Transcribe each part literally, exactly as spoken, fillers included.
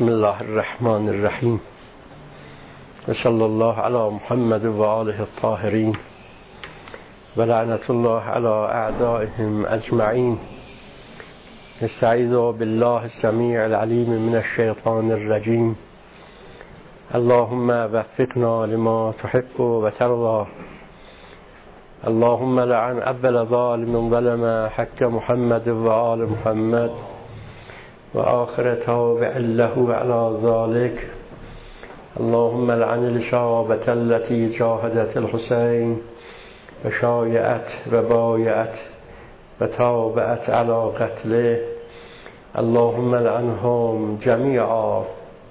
بسم الله الرحمن الرحیم و صلی الله علی محمد و آله الطاهرین و لعنت الله علی اعدائهم اجمعین. نستعیذ بالله السمیع العلیم من الشیطان الرجیم. اللهم وفقنا لما تحب و ترضى. اللهم لعن اول ظالم ظلم حق محمد و آل محمد و آخر تابع له على ذلك. اللهم لعن الشعابة التي جاهدت الحسين و شایعت و بایعت و تابعت على قتله. اللهم لعنهم جميعا.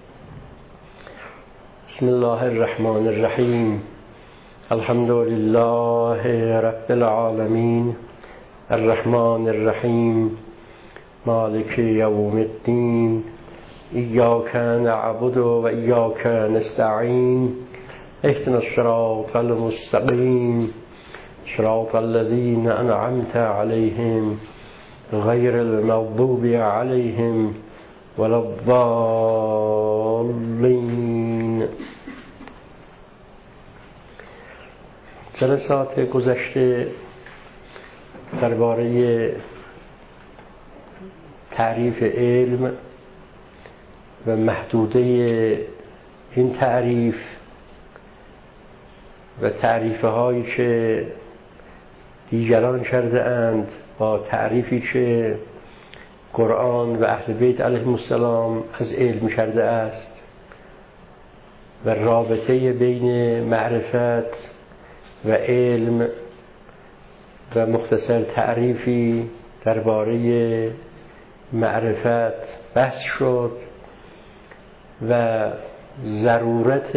بسم الله الرحمن الرحیم. الحمد لله رب العالمین الرحمن الرحیم مالک یوم الدین. ایاک نعبد و ایاک نستعین. اهدنا الصراط المستقیم صراط الذین انعمت علیهم غیر المغضوب علیهم ولا الضالین. جلسات گذشته درباره تعریف علم و محدوده این تعریف و تعریف هایی که دیگران کرده اند با تعریفی که قرآن و اهل بیت علیهم السلام از علم کرده است و رابطه بین معرفت و علم و مختصر تعریفی درباره معرفت بحث شد و ضرورت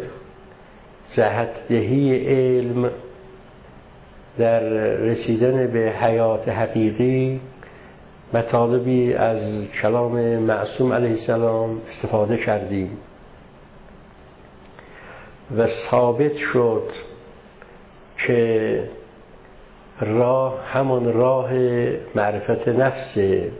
جهت‌دهی علم در رسیدن به حیات حقیقی مطالبی از کلام معصوم علیه السلام استفاده کردیم و ثابت شد که راه همان راه معرفت نفسه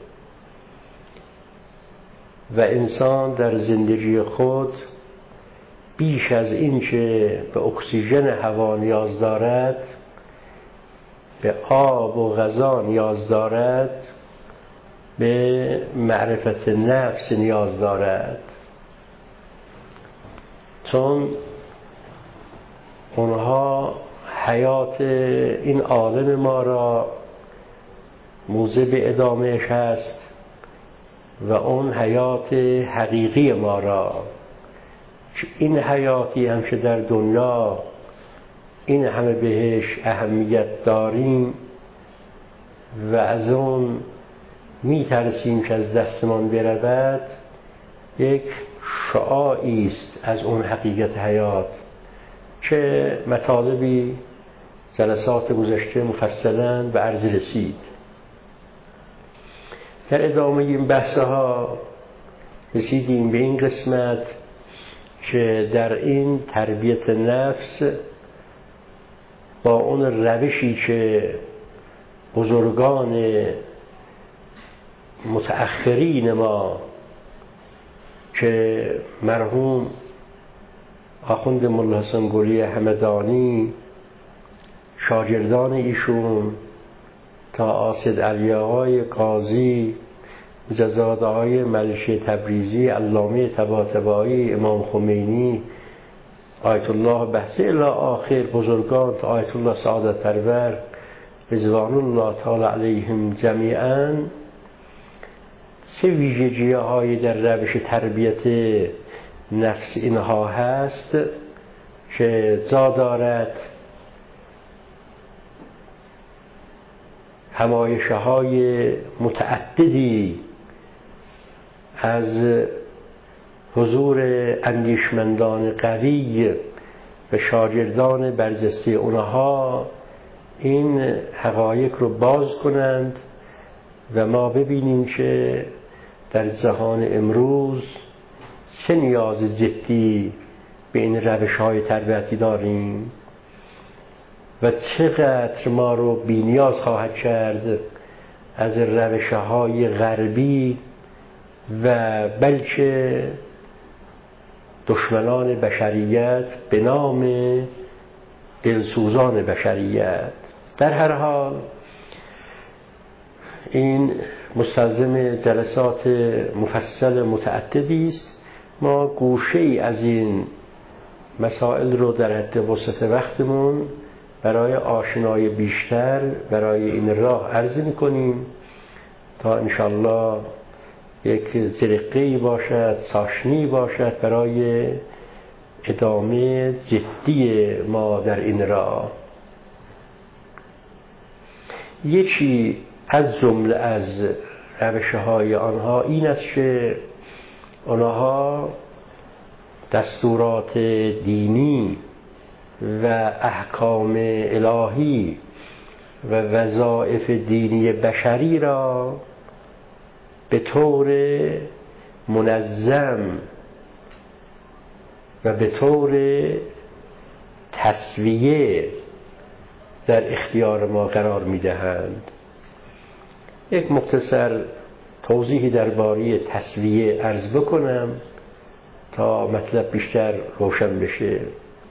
و انسان در زندگی خود بیش از این که به اکسیژن هوا نیاز دارد، به آب و غذا نیاز دارد، به معرفت نفس نیاز دارد، چون اونها حیات این عالم ما را موجب ادامهش هست و اون حیات حقیقی ما را. این حیاتی هم که در دنیا این همه بهش اهمیت داریم و از اون می ترسیم که از دستمان برود، یک شعاعی است از اون حقیقت حیات که مطالبی جلسات گذشته مفصلاً به عرض رسید. در ادامه این بحثها رسیدیم به این قسمت که در این تربیت نفس با اون روشی که بزرگان متأخرین ما که مرحوم آخوند ملا حسن گلی همدانی، شاگردان ایشون تا آسد علیاهای قاضی، مجزاده های ملشی تبریزی، علامه طباطبایی، امام خمینی، آیت الله بحثی الی آخر بزرگان تا آیت الله سعادت پرور رضوان الله تعالی علیهم جمیعا، سه ویژگی های در روش تربیت نفس اینها هست که جا دارد همایشه های متعددی از حضور اندیشمندان قوی و شاگردان برجسته اونها این حقایق رو باز کنند و ما ببینیم که در جهان امروز چه نیاز جدی به این روش های تربیتی داریم و چقدر ما رو بی نیاز خواهد کرد از روش های غربی و بلکه دشمنان بشریت به نام دلسوزان بشریت. در هر حال این مستلزم جلسات مفصل متعددی است. ما گوشه ای از این مسائل رو در حد وسط وقتمون برای آشنایی بیشتر برای این راه عرض می‌کنیم تا انشالله یک زرقه‌ای باشد، ساشنی باشد برای ادامه جدی ما در این راه. یکی از جمله از روش‌های آنها این است که آنها دستورات دینی و احکام الهی و وظایف دینی بشری را به طور منظم و به طور تسویه در اختیار ما قرار می‌دهند. یک مختصر توضیحی درباره تسویه عرض بکنم تا مطلب بیشتر روشن بشه.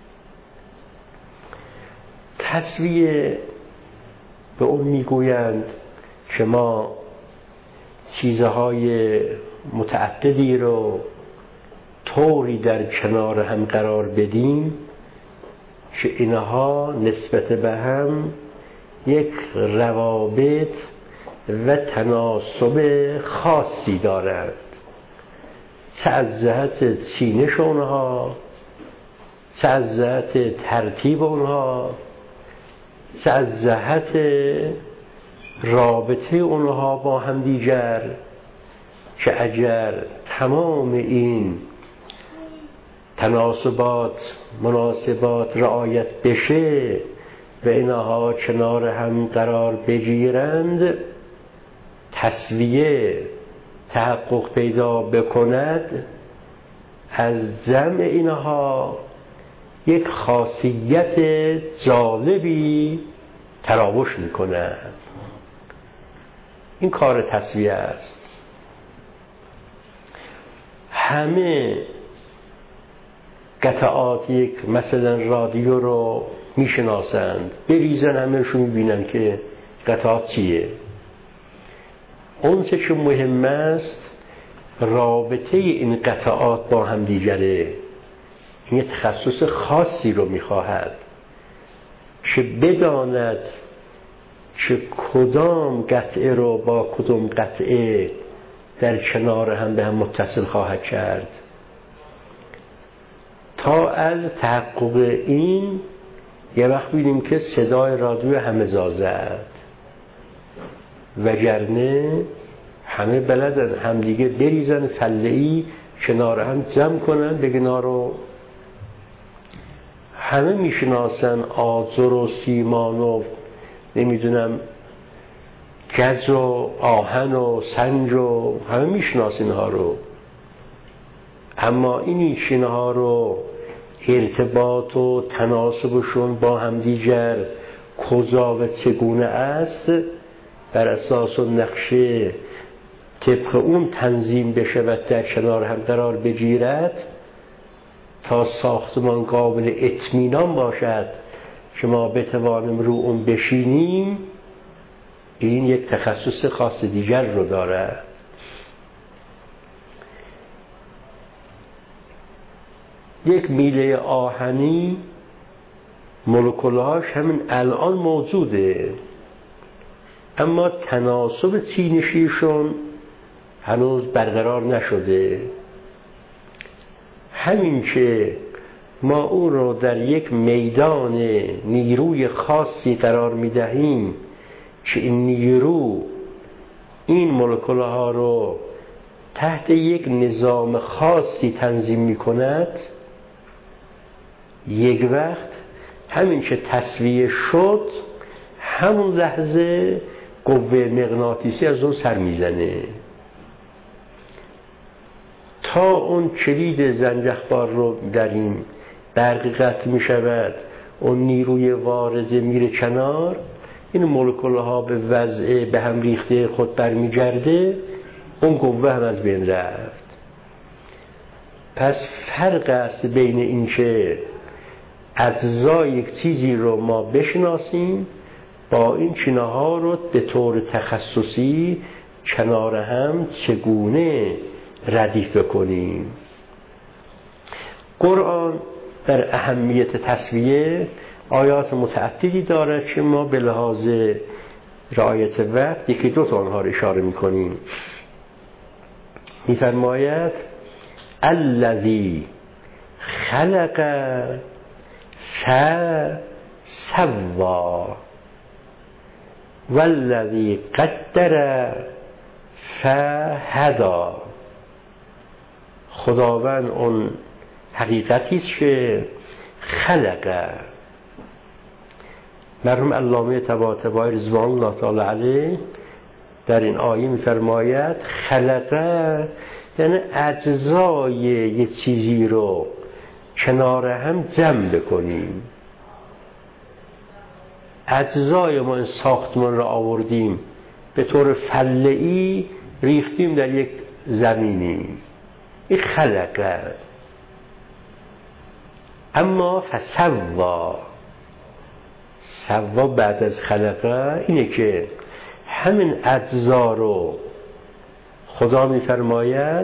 تسویه به اون میگویند که ما چیزهای متعددی رو طوری در کنار هم قرار بدیم که اینها نسبت به هم یک روابط و تناسب خاصی دارند، چه از جهت چینش اونها، چه از جهت ترتیب اونها، چه از جهت رابطه اونها با هم دیگر، که اگر تمام این تناسبات مناسبات رعایت بشه و اینها کنار هم قرار بگیرند، تسویه تحقق پیدا بکند، از جمع اینها یک خاصیت جالبی تراوش میکند. این کار تسویه است. همه قطعات یک مثلا رادیو رو میشناسند، بریزن همهشون میبینن که قطعات چیه. اون چه که مهم است رابطه این قطعات با هم دیگره. این تخصص خاصی رو میخواهد که بداند که کدام قطعه رو با کدام قطعه در کنار هم به هم متصل خواهد کرد. تا از تحقق این یه وقت بینیم که صدای رادیو همه زازد، وگرنه همه بلدن همدیگه بریزن فله‌ای کنار هم جمع کنن بگنا رو همه میشناسن. آذر و سیمان و نمیدونم گز و آهن و سنج و همه میشناسن اینها رو، اما این اینها رو ارتباط و تناسبشون با همدیگر کجا و چگونه است بر اساس نقشه طبق اون تنظیم بشه و در کنار هم قرار بگیرد تا ساختمان قابل اطمینان باشد که ما بتوانیم رو اون بشینیم. این یک تخصص خاص دیگر رو داره. یک میله آهنی مولکولهاش همین الان موجوده، اما تناسب چینشیشون هنوز برقرار نشده. همین که ما اون رو در یک میدان نیروی خاصی قرار میدهیم که این نیرو این مولکولها رو تحت یک نظام خاصی تنظیم میکند، یک وقت همین که تسویه شد همون لحظه قوه مغناطیسی از اون سر میزنه تا اون کلید زنجخبار رو در این برق قطع میشود، اون نیروی وارد میره کنار، این مولکول ها به وضع به هم ریخته خود برمیگرده، اون قوه هم از بین رفت. پس فرق است بین این که اجزای یک چیزی رو ما بشناسیم با این چینه‌ها رو به طور تخصصی کنار هم چگونه ردیف بکنیم. قرآن در اهمیت تسویه آیات متعددی دارد که ما به لحاظ رعایت وقت یکی دو تا آنها رو اشاره می‌کنیم. می‌فرماید الذی خلق فسوی والذی قدر فهدی. خداوند اون حقیقتی است که خلق. مرحوم علامه طباطبایی رضوان الله تعالی علیه در این آیه می‌فرماید خلق یعنی اجزای یک چیزی رو کنار هم جمع بکنیم. اجزای ما این ساختمان رو آوردیم به طور فله‌ای ریختیم در یک زمینی، این خلقه. اما فسوا، سوا بعد از خلقه اینه که همین اجزا رو خدا می‌فرماید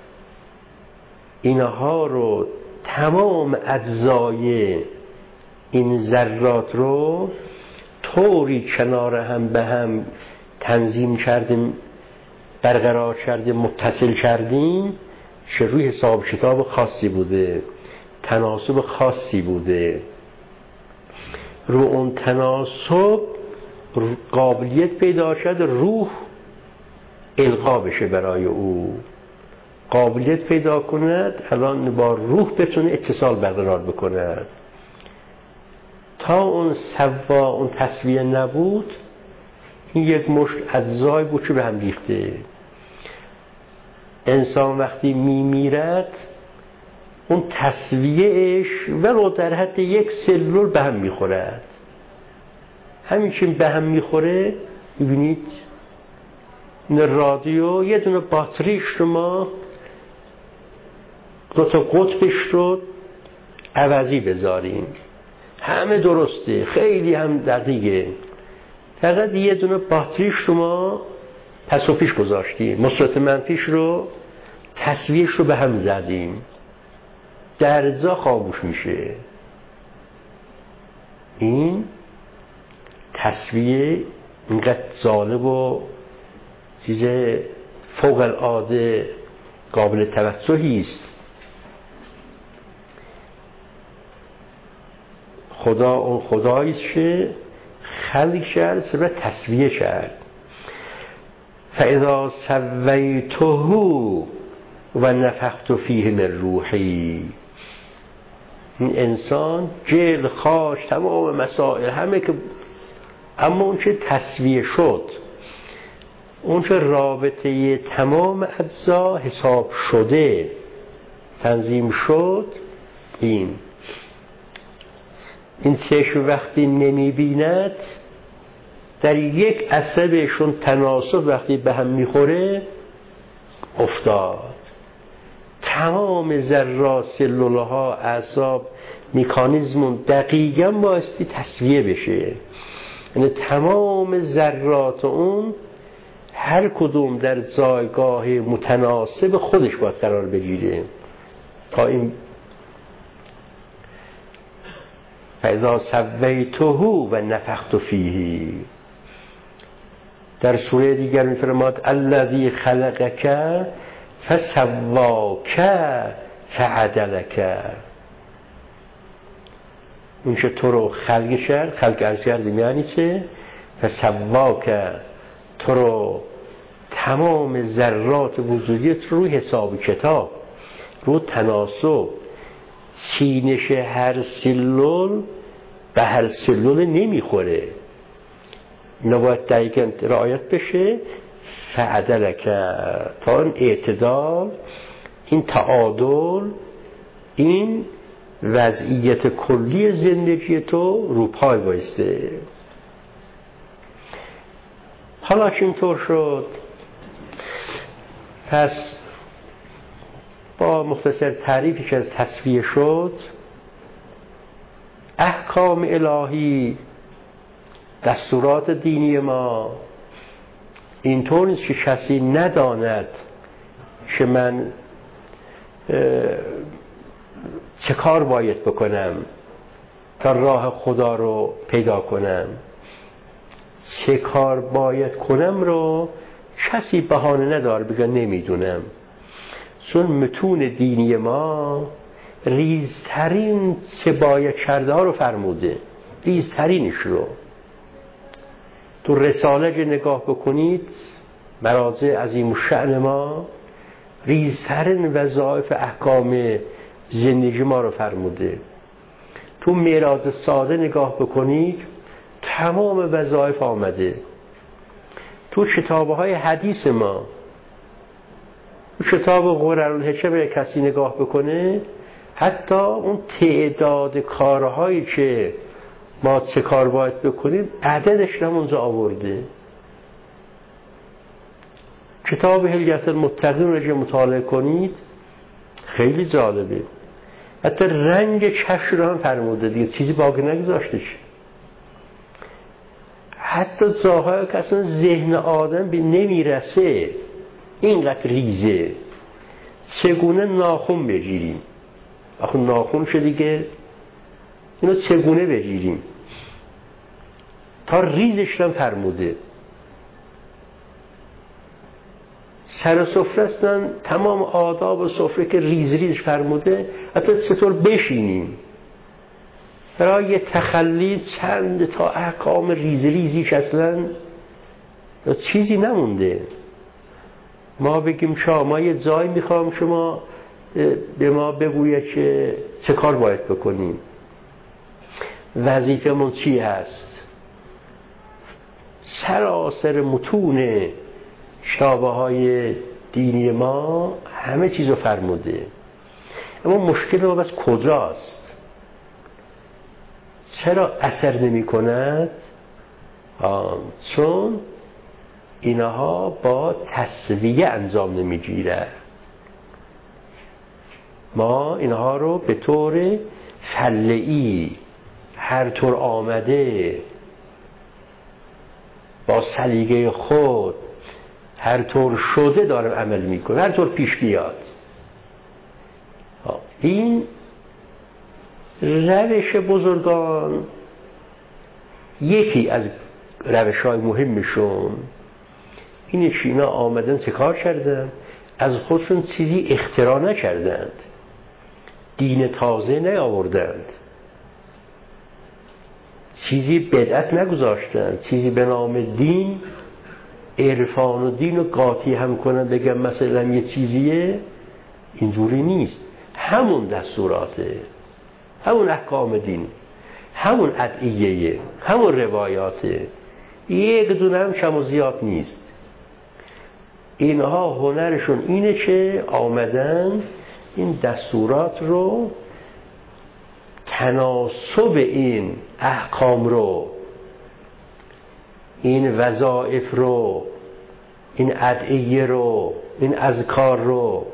اینها رو تمام اجزای این ذرات رو طوری کنار هم به هم تنظیم کردیم، برقرار کردیم، متصل کردیم که روی حساب کتاب خاصی بوده، تناسب خاصی بوده. رو اون تناسب قابلیت پیدا شد روح القا بشه برای او، قابلیت پیدا کند الان با روح بتونه اتصال برقرار بکند. تا اون سوا اون تسویه نبود، این یک مشت اجزای بود که به هم ریخته. انسان وقتی میمیرد اون تسویهش ولو در حد یک سلول به هم میخورد. همین که به هم میخوره، ببینید این رادیو یه دونه باتریش شما دو تا قطبش رو عوضی بذارین، همه درسته، خیلی هم دقیقه، فقط یه دونه باتریش شما پس و پیش گذاشتیم، مثبت منفیش رو تسویهش رو به هم زدیم، درجا خاموش میشه. این تسویه اینقدر جالب و چیز فوق العاده قابل توجهی است. خدا اون خدایی است که خلق کرد، سبب تسویه کرد. فاذا سویته و نفخت فیه من روحی. این انسان جلد، خاش، تمام مسائل همه که، اما اون که تسویه شد، اون که رابطه تمام اجزا حساب شده، تنظیم شد، این این چشم وقتی نمی بیند در یک عصبشون تناسب وقتی به هم میخوره افتاد. تمام ذرات، سلولها، اعصاب، مکانیزمون دقیقاً بایستی تسویه بشه. یعنی تمام ذرات اون هر کدوم در جایگاه متناسب خودش باید قرار بگیره تا این فاذا سویته و نفخت فیه. در سوره دیگر می‌فرماد الذی خلقک فسواک فعدلک. اون که تو رو خلق کرد، خلق از کردیم یعنی چه؟ فسواک، تو رو تمام ذرات وجودیت روی حساب کتاب، رو تناسب، چینش هر سلول به هر سلول نمیخوره، نباید دقیقاً رعایت بشه. فعدلک، تا این اعتدال، این تعادل، این وضعیت کلی زندگی تو رو پای بایسته. حالا که اینطور شد، پس با مختصر تعریفی که از تصفیه شد، احکام الهی، دستورات دینی ما اینطور نیست که کسی نداند که من چه کار باید بکنم تا راه خدا رو پیدا کنم. چه کار باید کنم رو کسی بهانه نداره بگه نمیدونم، چون متون دینی ما ریزترین چه باید کرده ها رو فرموده، ریزترینش رو. تو رساله نگاه بکنید، مراجع عظیم الشأن ما ریزترین وظایف احکام زندگی ما رو فرموده. تو میراث ساده نگاه بکنید، تمام وظایف آمده. تو کتاب‌های حدیث ما، تو کتاب غررالحکم کسی نگاه بکنه، حتی اون تعداد کارهایی که ما چه کار باید بکنیم عددش هم اونجا آورده. کتاب حلیة المتقین رو مطالعه کنید، خیلی جالبه. حتی رنگ کفش رو هم فرموده دیگه، چیزی باقی نگذاشتش. حتی جاهایی که اصلا ذهن آدم به نمیرسه اینقدر ریزه. چگونه ناخن بگیریم؟ آخه ناخن شد دیگه، اینو چگونه بگیریم تا ریزش هم فرموده. سر سفره هستن تمام آداب و سفره که ریز ریزش فرموده، حتی چطور بشینیم. برای یه تخلی چند تا احکام ریز ریزیش اصلا چیزی نمونده. ما بگیم شما ما یه جای میخوام شما به ما بگوید که چه کار باید بکنیم، وظیفمون چی هست. سراسر متون کتابه های دینی ما همه چیزو فرموده. اما مشکل ما بس کجاست؟ چرا اثر نمی کند؟ چون اینها با تسویه انجام نمی گیرد. ما اینها رو به طور فله‌ای هر طور آمده با سلیقه خود هر طور شده دارم عمل میکنه، هر طور پیش بیاد. این روش بزرگان یکی از روش های مهمشون اینه که اینا آمدن چه کار کردن؟ از خودشون چیزی اختراع نکردند، دین تازه نیاوردند، چیزی بدعت نگذاشتند، چیزی به نام دین عرفان و دین رو قاطی هم کنن بگم مثلا یه چیزیه. اینجوری نیست. همون دستوراته، همون احکام دین، همون ادعیه، همون روایاته، یک دونه هم کم و زیاد نیست. اینها هنرشون اینه که آمدن این دستورات رو، تناسب این احکام رو، این وظایف رو، این ادعیه رو، این اذکار رو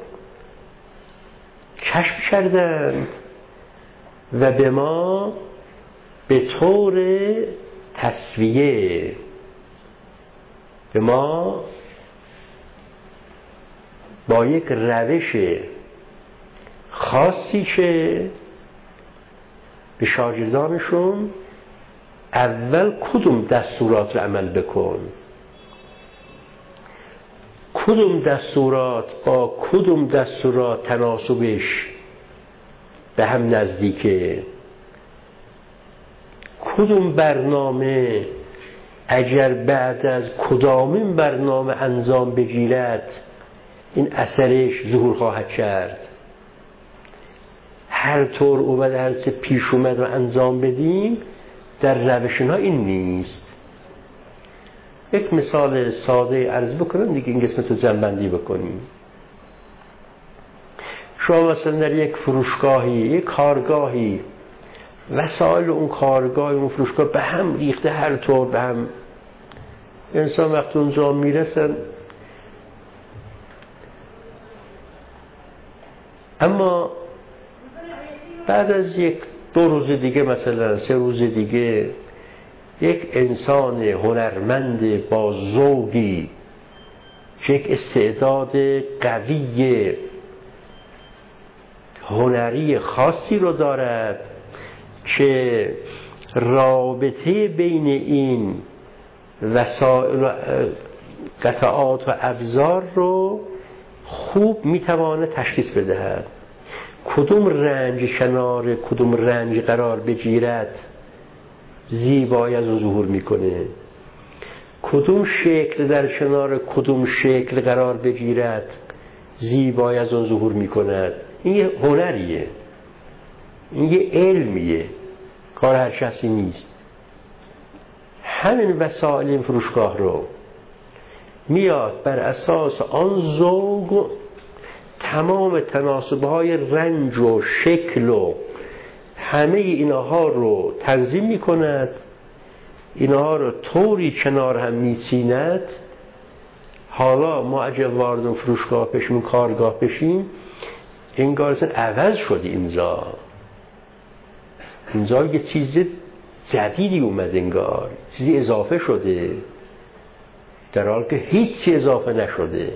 کشف کردند و به ما به طور تسویه به ما با یک روش خاصی که به شاگردانشون اول کدوم دستورات رو عمل بکن، کدوم دستورات با کدوم دستورات تناسبش به هم نزدیکه، کدوم برنامه اگر بعد از کدامین برنامه انجام بگیرد این اثرش ظهور خواهد کرد. هر طور اومد هر چه پیش اومد و انجام بدیم در روشنا این نیست. یک مثال ساده عرض بکنم دیگه این قسمت رو جنبندی بکنیم. شما مثلا در یک فروشگاهی، یک کارگاهی، وسایل اون کارگاه اون فروشگاه به هم ریخته، هر طور به هم. انسان وقتی اونجا میرسن اما بعد از یک دو روز دیگه، مثلا سه روز دیگه، یک انسان هنرمند با ذوقی، یک استعداد قوی هنری خاصی رو دارد که رابطه بین این وسایل و قطعات و ابزار رو خوب میتوانه تشخیص بدهد. کدوم رنج کنار کدوم رنج قرار بگیرد زیبایی از اون ظهور میکنه، کدوم شکل در کنار کدوم شکل قرار بگیرد زیبایی از اون ظهور میکند. این یه هنریه، این یه علمیه، کار هر شخصی نیست. همین وسایل این فروشگاه رو میاد بر اساس آن ذوق تمام تناسب‌های رنج و شکل و همه اینها رو تنظیم میکند، اینها رو طوری کنار هم میچیند. حالا ما اگه وارد فروشگاه بشیم، کارگاه بشیم، انگار اصلا عوض شده. اینجا اینجا یه چیز جدیدی اومد، انگار چیزی اضافه شده، در حالی که هیچی اضافه نشده.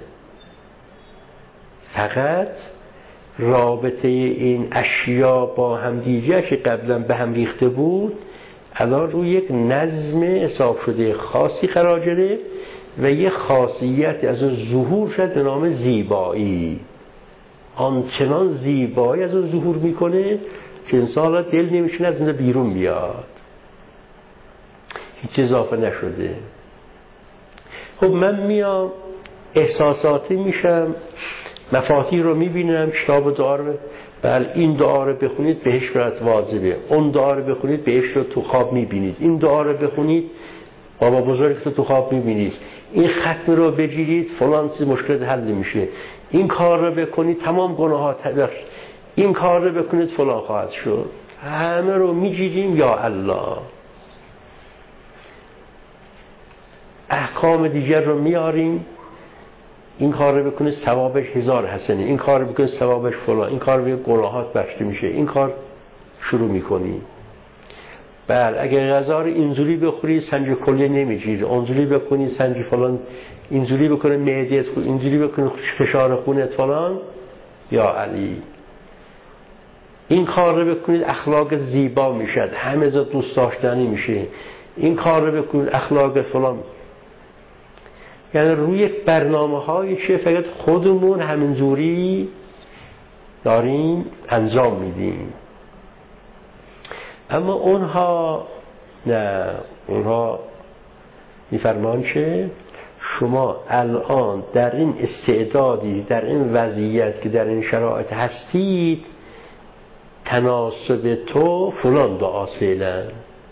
فقط رابطه این اشیا با هم دیگه که قبلا به هم ریخته بود الان روی یک نظم حساب شده خاصی قرار گرفت و یک خاصیت از اون ظهور شد به نام زیبایی. آنچنان زیبایی از اون ظهور میکنه که انسان دل نمیشونه از اینجا بیرون بیاد، هیچ اضافه نشده. خب من میام احساساتی میشم، مفاتیح رو میبینم، کتاب دعا رو، بله این دعا رو بخونید بهش برات واجبه، اون دعا رو بخونید بهش رو تو خواب میبینید، این دعا رو بخونید بابا بزرگ رو تو خواب میبینید، این ختم رو بگیرید فلان چیز مشکل حل میشه، این کار رو بکنید تمام گناهات بخش، این کار رو بکنید فلان خواهد شد. همه رو میگیریم یا الله. احکام دیگر رو میاریم، این کار رو بکنید ثوابش هزار حسنه، این کار رو بکنید ثوابش فلان، این کار رو بکنید گناهات بخشیده میشه، این کار شروع میکنی. بله اگه غذا رو اینجوری بخوری سنج کلیه نمیگیری، اونجوری بکنی سنج فلان، اینجوری بکنه معده‌ت خوب، اینجوری بکنه فشار خونت فلان، یا علی. این کار رو بکنید اخلاق زیبا میشد، همه جا دوست داشتنی میشه، این کار رو بکنید اخلاق فلان. یعنی روی یک برنامه هایی که فقط خودمون همینجوری داریم انجام میدیم. اما اونها نه، اونها میفرمان که شما الان در این استعدادی، در این وضعیت که در این شرایط هستید، تناسب تو فلان دعاست فعلا،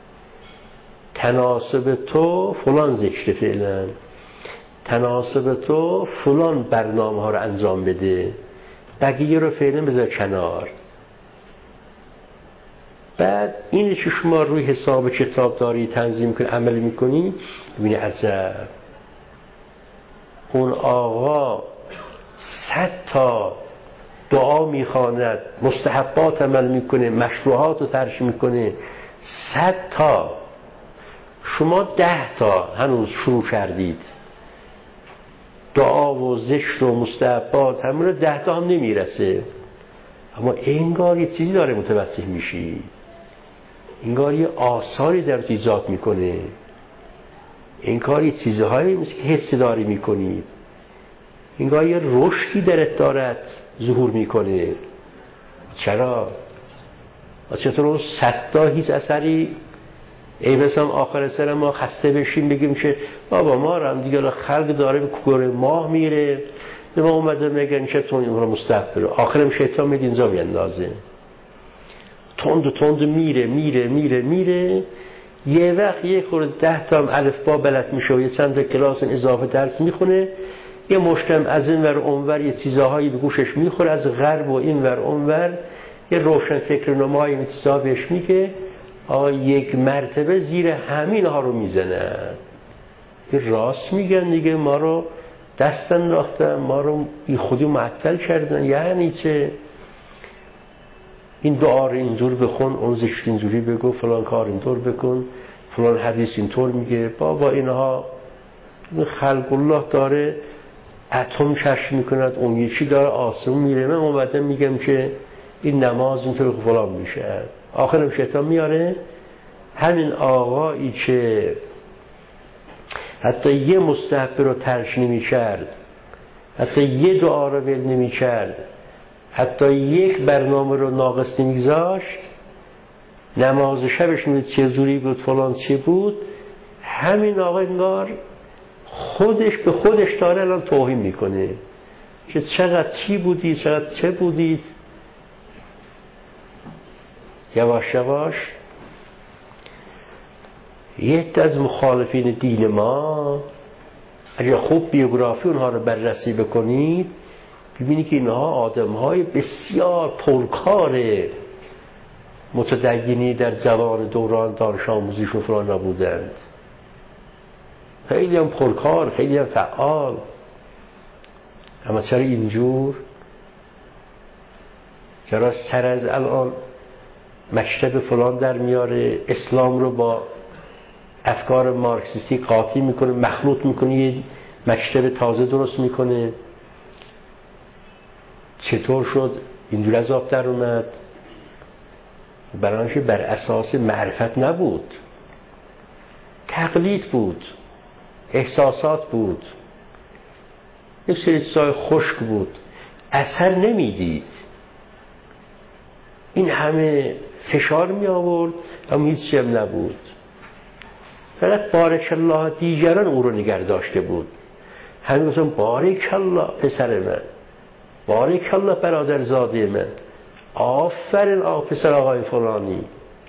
تناسب تو فلان ذکر فعلا، تناسب تو فلان برنامه ها رو انجام بده، بقیه رو فعلا بذار کنار. بعد این که شما روی حساب کتاب داری تنظیم کنی، عمل میکنی، ببینی عجب اون آقا صد تا دعا میخواند، مستحبات عمل میکنه، مشروعات رو ترک میکنه، صد تا، شما ده تا هنوز شروع کردید، دعا و ذکر و مستحبات همون رو ده تا هم نمیرسه، اما انگار یه چیزی داره متوسل میشی، انگار یه آثاری در ایجاد میکنه، انگار یه چیزهایی مثل که حس داری میکنی، انگار یه رشدی درت دارد ظهور میکنه. چرا؟ چطور اون صد تا هیچ اثری؟ ای بسام آخر سر ما خسته بشیم بگیم که بابا ما رو هم دیگه خلق داره به کوره ماه میره، به ما اومده میگن چطور این رو مستقبل، آخرم شیطان میاد اینجا میاندازه، تند و تند میره میره میره میره، یه وقت یک خورده ده تا هم الف با بلد میشه و یه چند تا کلاس اضافه درس میخونه، یه مشتم از این ور اونور یه چیزهایی به گوشش میخوره از غرب و این ور اونور، یه روشن فکر نمایی این چیزها بهش میگه، آقا یک مرتبه زیر همین ها رو میزنن. یه راست میگن دیگه، ما رو دست انداختن، ما رو بی خودی معطل کردن. یعنی چه؟ این دعا رو اینجور بخون، اون ذکر اینجوری بگو، فلان کار اینطور بکن، فلان حدیث اینطور میگه. بابا اینها خلق الله داره اتم کشف میکند، اون یکی داره آسمون میره. من اومدم میگم که این نماز اینطور فلان میشه. آخرم شیطان میاره همین آقایی که حتی یه مستحب رو ترک نمی‌کرد، حتی یه دعا رو ول نمی‌کرد، حتی یک برنامه رو ناقص نمی‌گذاشت، نماز شبش نمید چه زوری بود فلان چه بود، همین آقا انگار خودش به خودش داره الان توهین میکنه که چقدر چی بودی، چقدر چه بودید. یواش یواش یک از مخالفین دین ما، اگر خوب بیوگرافی اونها رو بررسی بکنید ببینید که اینها آدم‌های بسیار پرکار متدینی در جوان دوران دانش آموزیش و فلان نبودند. خیلی هم پرکار، خیلی هم فعال. اما چرا اینجور؟ چرا سر از الان مکتب فلان در میاره، اسلام رو با افکار مارکسیستی قاطی میکنه، مخلوط میکنه، یه مکتب تازه درست میکنه؟ چطور شد اینجور از آب در اومد؟ برایش بر اساس معرفت نبود، تقلید بود، احساسات بود، یک سری چیزای خشک بود، اثر نمیدید. این همه فشار می آورد اما هیچ چیم نبود. فقط بارک الله دیگران او رو نگه داشته بود. همین مثلا بارک الله پسر من، بارک الله برادر زاده من، آفرین آقا پسر آقای فلانی،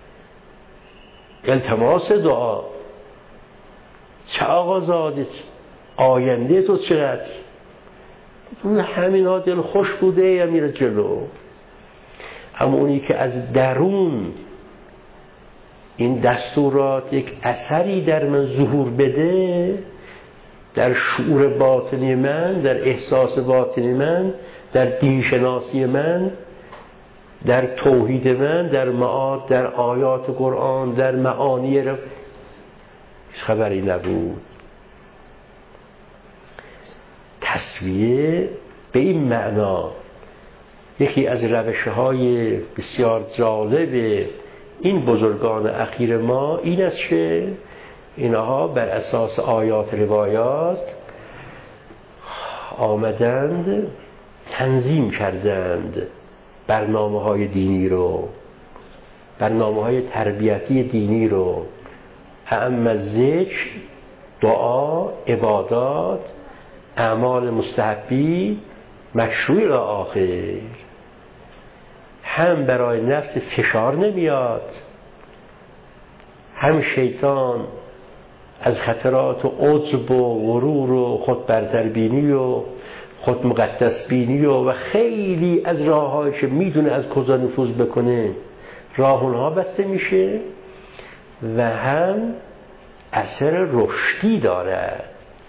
التماس دعا، چه آقا زاده، آینده تو چقدر. همین ها دل خوش بوده یا میره جلو. اما اونی که از درون این دستورات یک اثری در من ظهور بده، در شعور باطنی من، در احساس باطنی من، در دینشناسی من، در توحید من، در معاد، در آیات قرآن، در معانی رو هیچ خبری نبود. تصویه به این معنا یکی از روش‌های بسیار جالب این بزرگان اخیر ما این است که اینها بر اساس آیات روایات آمدند تنظیم کردند برنامه‌های دینی رو، برنامه‌های تربیتی دینی رو، اعم ذکر، دعا، عبادات، اعمال مستحبی، مشروع را آخر. هم برای نفس فشار نمیاد، هم شیطان از خطرات و عجب و غرور و خود برتربینی و خود مقدس بینی و, و خیلی از راه‌هایی که میدونه از کجا نفوذ بکنه راه اونها بسته میشه و هم اثر رشدی دارد.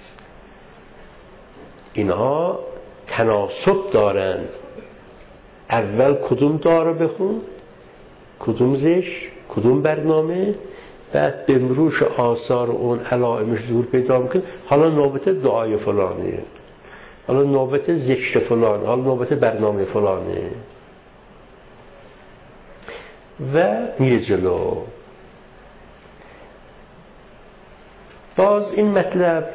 اینها تناسب دارند. اول کدوم دعا رو بخون، کدوم ذکر، کدوم برنامه، بعد به مروش آثار اون علائمش ظهور پیدا میکنه. حالا نوبت دعای فلانه، حالا نوبت ذکر فلان، حالا نوبت برنامه فلانه و میره جلو. باز این مطلب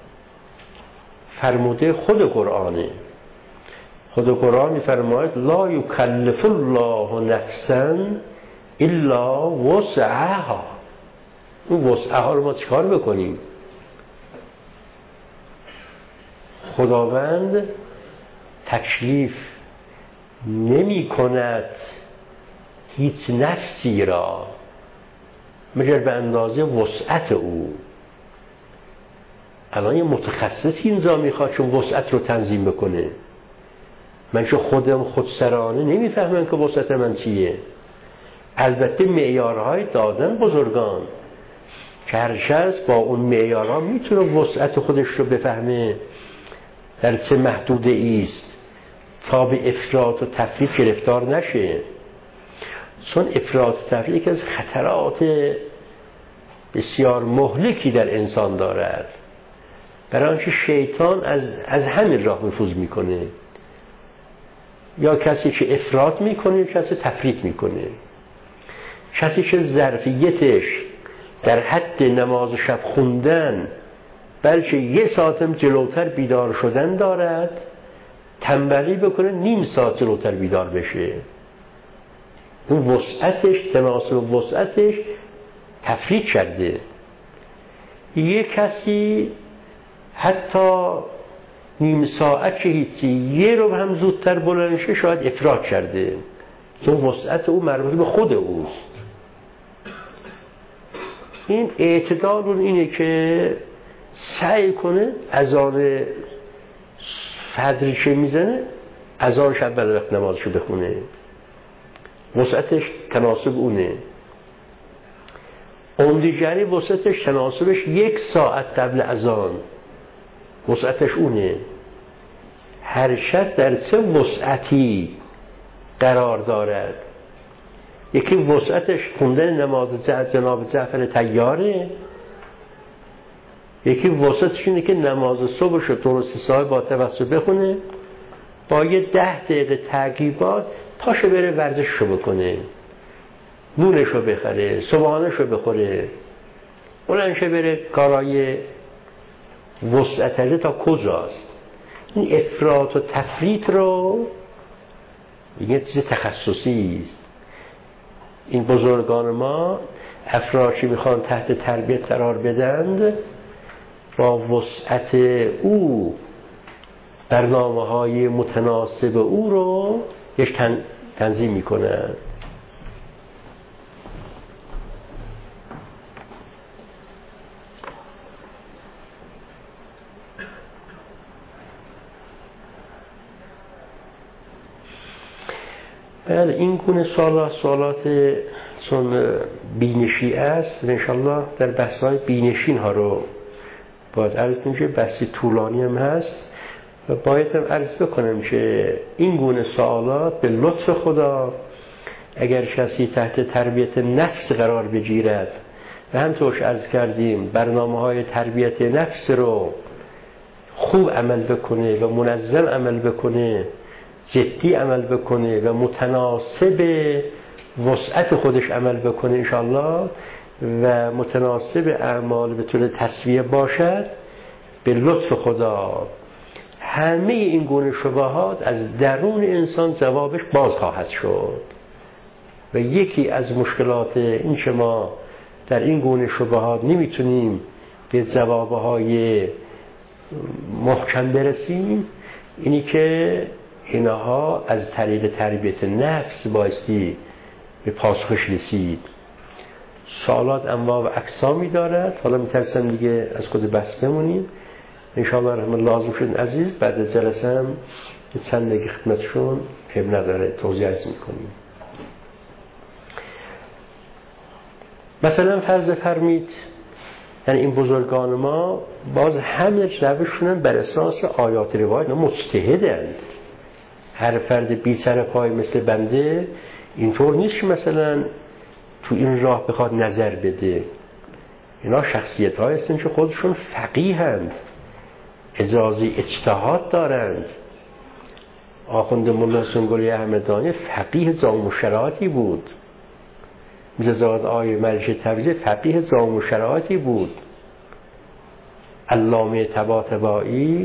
فرموده خود قرآنه. خود قرآن می‌فرماید لا یکلف الله نفسا الا وسعها. اون وسعها رو ما چیکار بکنیم؟ خداوند تکلیف نمی کند هیچ نفسی را مگر به اندازه وسعت او. الان یه متخصصی اینجا میخواد چون وسعت رو تنظیم بکنه. من که خودم خودسرانه نمیفهمم که وسعت من چیه. البته معیارهای دادن بزرگان که هر شخص با اون معیارها میتونه وسعت خودش رو بفهمه در چه محدوده ایست تا به افراط و تفریط گرفتار نشه. چون افراط و تفریط از خطرات بسیار مهلکی در انسان دارد، برای آنکه شیطان از, از همین راه نفوذ میکنه، یا کسی که افراط میکنه یا کسی تفریط میکنه. کسی که ظرفیتش در حد نماز شب خوندن بلکه یه ساعتم جلوتر بیدار شدن دارد، تنبلی بکنه نیم ساعت جلوتر بیدار بشه. اون وسعتش، تناسب وسعتش تفریط کرده. یه کسی حتی نیم ساعت که هیچی یه رو هم زودتر بلند شه شاید افراط کرده، چون وسعت او مربوط به خود اوست. این اعتدال اون اینه که سعی کنه اذان فجر که میزنه اذان شب بعد وقت نمازشو بخونه، وسعتش تناسب اونه. اون دیگری وسعتش تناسبش یک ساعت قبل اذان، وسعتش اونه. هر شخص در چه وسعتی قرار دارد. یکی وسعتش خوندن نماز جناب جعفر طیاره، یکی وسعتش اینه که نماز صبحش رو درست ساعت با توسط بخونه، با یه ده دقیقه تعقیبات پاشه بره ورزششو بکنه، نونشو بخره، صبحانهشو بخوره، بلندشه بره کارای وسعتش تا کجاست. این افراط و تفریط رو یه چیز تخصصی است. این بزرگان ما افرادی میخوان تحت تربیت قرار بدند، با وسعت او برنامه های متناسب او رو یک تنظیم میکنن. بله، این گونه سوالات سوالات چون بینشی است، انشالله در بحث‌های بینشین ها رو باید عرض کنم که بحثی طولانی هم هست و باید هم عرض بکنم که این گونه سوالات به لطف خدا اگر کسی تحت تربیت نفس قرار بگیرد و همطورش عرض کردیم برنامه های تربیت نفس رو خوب عمل بکنه و منظم عمل بکنه، جدی عمل بکنه و متناسب وسعت خودش عمل بکنه انشاءالله و متناسب اعمال به طور تصویه باشد، به لطف خدا همه این گونه شبهات از درون انسان جوابش باز خواهد شد. و یکی از مشکلات این که ما در این گونه شبهات نمیتونیم به جوابهای محکم برسیم اینی که اینها از طریق تربیت نفس بایستی به پاسخش رسید. سوالات انواع و اقسامی دارد، حالا میترسم دیگه از خود بحث بمونیم انشاءالله رحمت لازم شد عزیز. بعد جلسه هم چند دقیقه خدمتشون اب نداره توضیح عرض میکنیم. مثلا فرض فرمید یعنی این بزرگان ما باز همه روششون بر اساس آیات روایت مجتهدند. هر فرد بی سر پای مثل بنده اینطور نیست که مثلا تو این راه بخواد نظر بده. اینا شخصیت های هستن که خودشون فقیه هند، اجازه اجتهاد دارند. آخوند مولا سنگولی احمدانی فقیه جامع شرایطی بود، میرزا آقای ملک تبریزی فقیه جامع شرایطی بود، علامه طباطبایی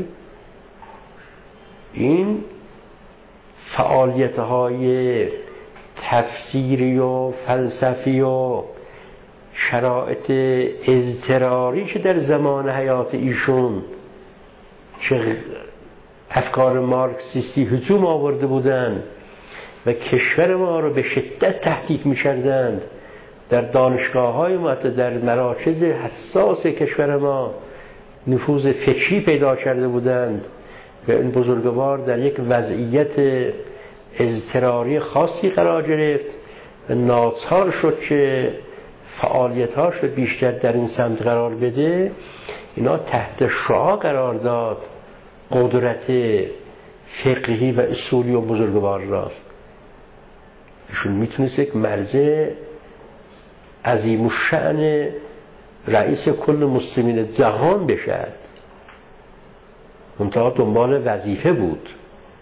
این فعالیت های تفسیری و فلسفی و شرایط اضطراری که در زمان حیات ایشون که افکار مارکسیستی هجوم آورده بودند و کشور ما رو به شدت تهدید می‌کردند، در دانشگاه های ما در مراکز حساس کشور ما نفوذ فکری پیدا کرده بودند و این بزرگوار در یک وضعیت اضطراری خاصی قرار گرفت و ناچار شد که فعالیت‌هاش رو بیشتر در این سمت قرار بده. اینا تحت شعاع قرار داد قدرت فقهی و اصولی و بزرگوار را. ایشون میتونست یک مرجع عظیم الشأن رئیس کل مسلمین جهان بشد، منتها دنبال وظیفه بود.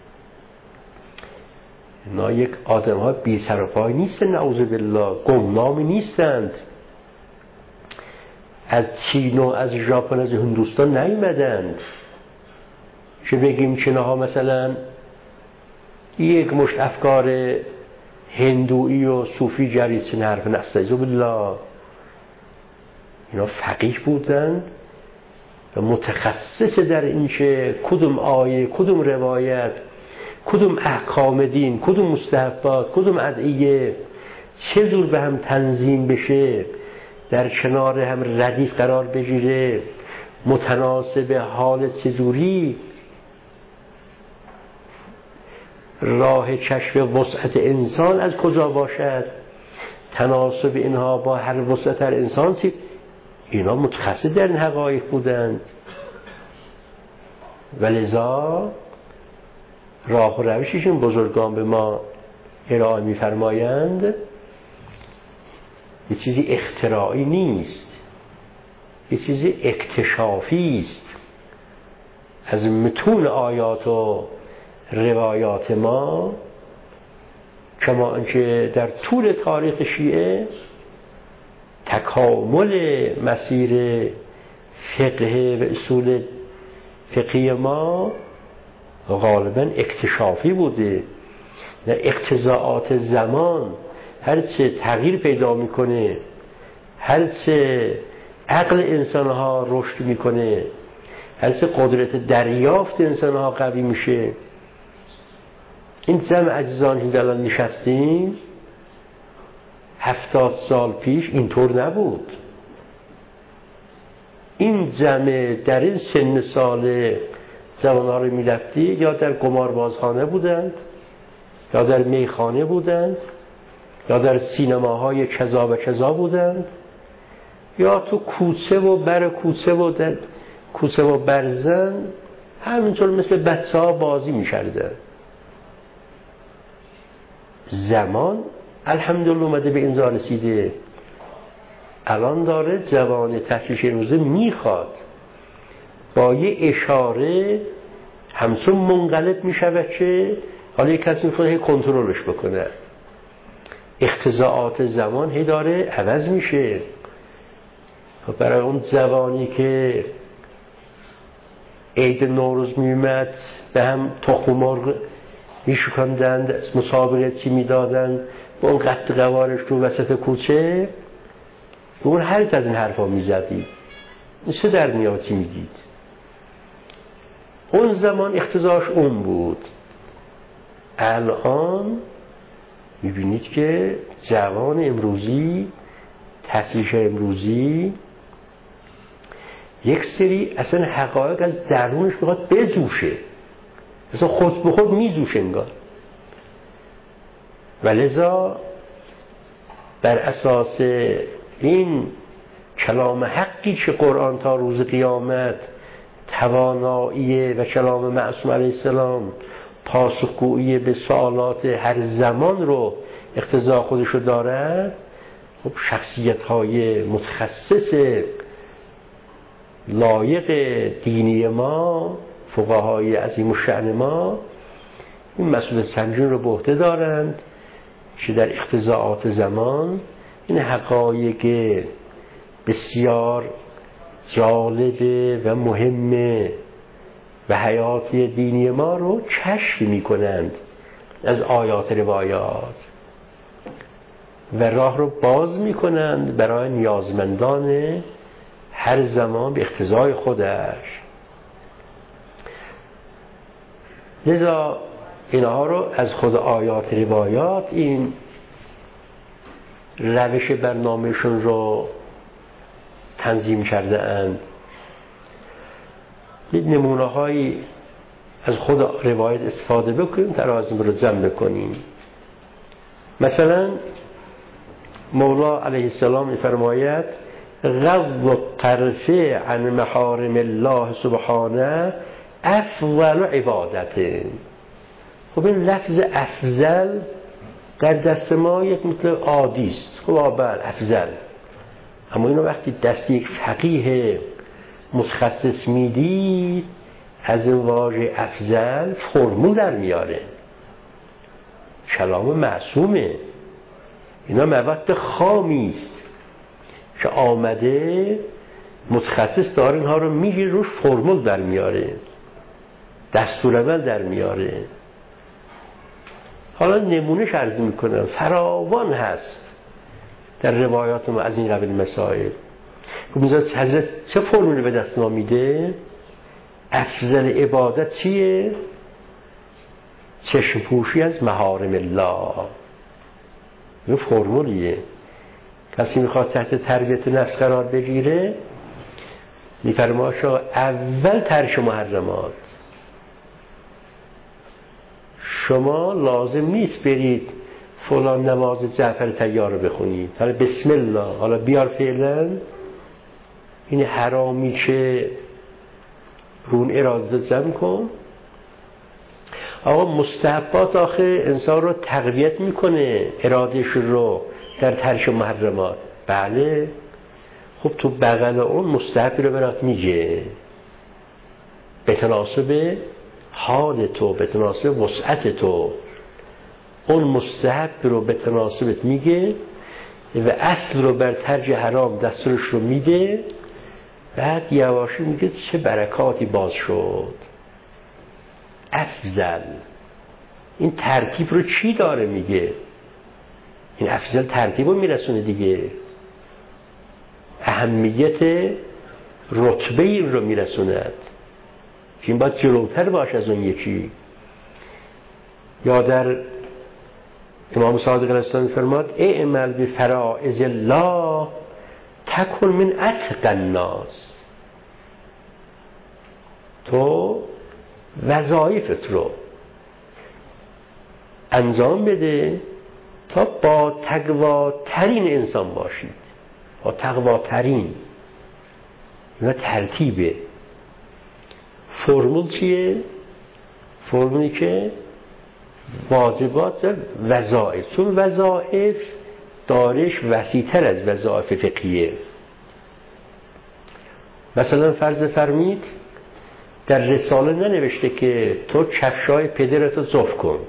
اینا یک آدم ها بی سر و پای نیستن، نعوذ بالله، گمنامی نیستند، از چین و از ژاپن از هندوستان نیومدند چه بگیم چنه ها مثلا یک مشت افکار هندویی و صوفی جرید سن حرف نستعیذ بالله. اینا فقیه بودن و متخصص در این که کدوم آیه، کدوم روایت، کدوم احکام دین، کدوم مستحبات، کدوم ادعیه چه جور به هم تنظیم بشه، در کنار هم ردیف قرار بگیره، متناسب حال چجوری راه کشف وسعت انسان از کجا باشد، تناسب اینها با هر وسعت هر انسان چی. اینا متخصص در این حقایق بودند و لذا راه و روششون بزرگان به ما ارائه می‌فرمایند یه چیزی اختراعی نیست، یه چیزی اکتشافی است. از متون آیات و روایات ما کما اینکه در طول تاریخ شیعه تکامل مسیر فقه و اصول فقهی ما غالبا اکتشافی بوده. نه اقتضاعات زمان هرچه تغییر پیدا میکنه، هرچه عقل انسانها رشد میکنه، هرچه قدرت دریافت انسانها قوی میشه. این جمع عزیزان که الان نشستیم هفتاد سال پیش اینطور نبود. این جمع در این سن سال جوانها رو می‌رفتی یا در قماربازخانه بودند، یا در میخانه بودند، یا در سینماهای کذا و کذا بودند، یا تو کوچه و بر کوچه و در کوچه و برزن همینطور مثل بچه ها بازی می‌کردند. زمان الحمدلله اومده به اینجا رسیده، الان داره جوان تحصیل روزه میخواد با یه اشاره همچون منقلب میشود که حالا یک کسی میخواد کنترلش بکنه. اقتضاعات زمان هی داره عوض میشه. برای اون جوانی که عید نوروز میومد به هم تخم مرغ میشکندند، مسابقه چی میدادند، با اون قد قوارش رو وسط کوچه اون هرچ از این حرفا میزدید چه در میاد چی میدید. اون زمان اقتضاعش اون بود. الان میبینید که جوان امروزی، تحصیلش امروزی یک سری اصلا حقایق از درونش میخواد بجوشه، اصلا خود به خود میجوشه انگار. و لذا بر اساس این کلام حقی که قرآن تا روز قیامت توانایی و کلام معصوم علیه السلام پاسخگویی به سوالات هر زمان رو اقتضا خودش رو دارد، خب شخصیت های متخصص لایق دینی ما، فقهای عظیم الشأن ما این مسئولیت سنجین رو به عهده دارند که در اقتضاعات زمان این حقایق بسیار جالب و مهمه و حیاتی دینی ما رو کشف می کنند از آیات روایات و راه رو باز می کنند برای نیازمندان هر زمان به اقتضای خودش. لذا اینها رو از خود آیات روایات این روش برنامهشون رو تنظیم کرده اند. این نمونه هایی از خود روایت استفاده بکنیم، ترازیم رو جمع بکنیم. مثلا مولا علیه السلام فرماید غض الطرف عن محارم الله سبحانه افضل عبادته. خب این لفظ افضل در دست ما یک مطلب عادی است، خب بله افضل، اما اینو وقتی دست یک فقیه متخصص میدید از این واژه افضل فرمول در میاره، کلام معصومه، اینا مواد خامی است که آمده متخصص داره اینها رو میگیره روش فرمول در میاره، دستورالعمل در میاره. حالا نمونهش عرض میکنم، فراوان هست در روایات ما از این قبیل مسائل. حضرت چه فرمولی به دست ما میده؟ افضل عبادت چیه؟ چشم پوشی از محارم الله. این فرمولیه. کسی میخواد تحت تربیت نفس قرار بگیره میفرماشا اول ترک محرمات. شما لازم نیست برید فلان نماز جعفر طیار رو بخونید، حالا بسم الله، حالا بیار فعلا این حرامی که رون اراده جمع کن. آقا مستحبات آخه انسان رو تقویت میکنه ارادش رو در ترک محرمات. بله خب تو بغل اون مستحبی رو برات میگه به تناسب حال تو، به تناسب وسعت تو، اون مستحب رو به تناسبت میگه و اصل رو بر ترک حرام دستورش رو میده. بعد یواشی میگه چه برکاتی باز شد. افضل این ترتیب رو چی داره میگه؟ این افضل ترتیب رو میرسونه دیگه، اهمیت رتبه این رو میرسوند که این باید جلوتر باشه از اون یکی. یا در امام صادق علیه السلام فرماد اعمل بفرائض الله تکن من اتقی الناس. تو وظایفت رو انجام بده تا با تقواترین انسان باشید، با تقواترین. اینا ترتیبه. فرمول چیه؟ فرمولی که واجبات و وظایف، چون وظایف دارش وسیع‌تر از وظایف فقهیه. مثلا فرض فرمید در رساله ننوشته که تو کفشای پدرتو ذوف کن،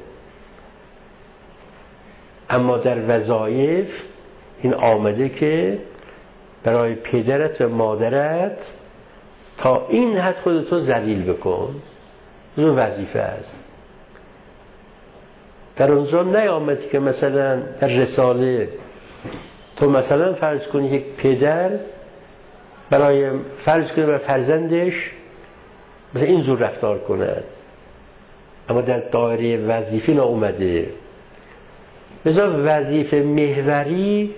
اما در وظایف این آمده که برای پدرت و مادرت تا این حد خودتو ذلیل بکن. این وظیفه است. در اونجا نیامده که مثلا در رساله تو مثلا فرض کنی یک پدر برای فرض کنی برای فرزندش مثلا این زور رفتار کند، اما در دایره وظیفه ناومده. مثلا وظیفه محوری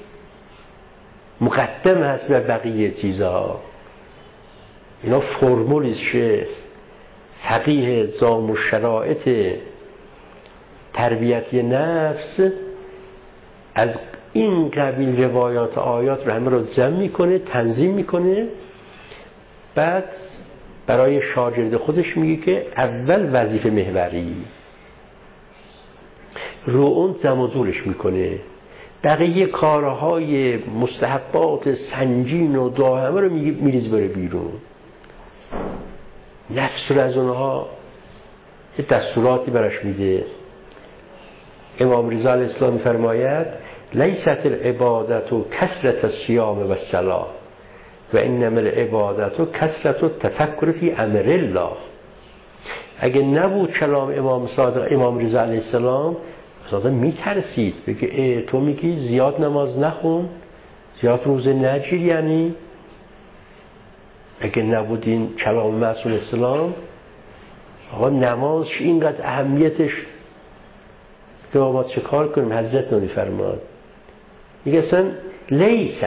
مقدم هست بر بقیه چیزها. اینا فرمولیست شیخ فقیه زام و شرائط تربیتی نفس از این قبیل روایات آیات رو همه رو جمع میکنه، تنظیم میکنه، بعد برای شاگرد خودش میگه که اول وظیفه محوری رو اون جمع و جورش میکنه، بقیه کارهای مستحبات سنجین و دعا همه رو میریز بره بیرون. نفس رو از اونها یه دستوراتی براش میده. امام رضا علیه السلام فرماید لیست العبادت و کثرت الصیام و الصلاة و انما العبادت و کثرت التفکر فی امر الله. اگه نبود کلام امام صادق امام رضا علیه السلام اصلا میترسید بگه ای تو میگی زیاد نماز نخون، زیاد روزه نگیر، یعنی اگه نبود این کلام معصوم اسلام آقا نماز اینقدر اهمیتش که ما چه کار کنیم؟ حضرت نوری فرماد میگه اصلا لیست